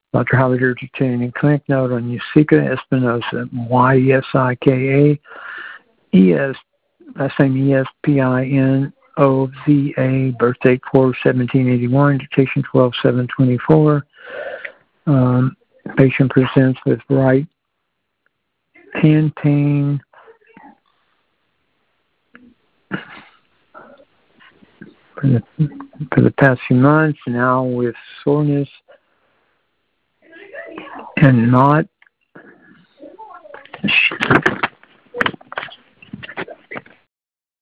Dr. Howard entertaining clinic note on Yesika Espinosa, Yesika, last name Espinoza, birth date 4/17/81, education 12/7/24. Patient presents with right hand pain for the past few months, now with soreness and not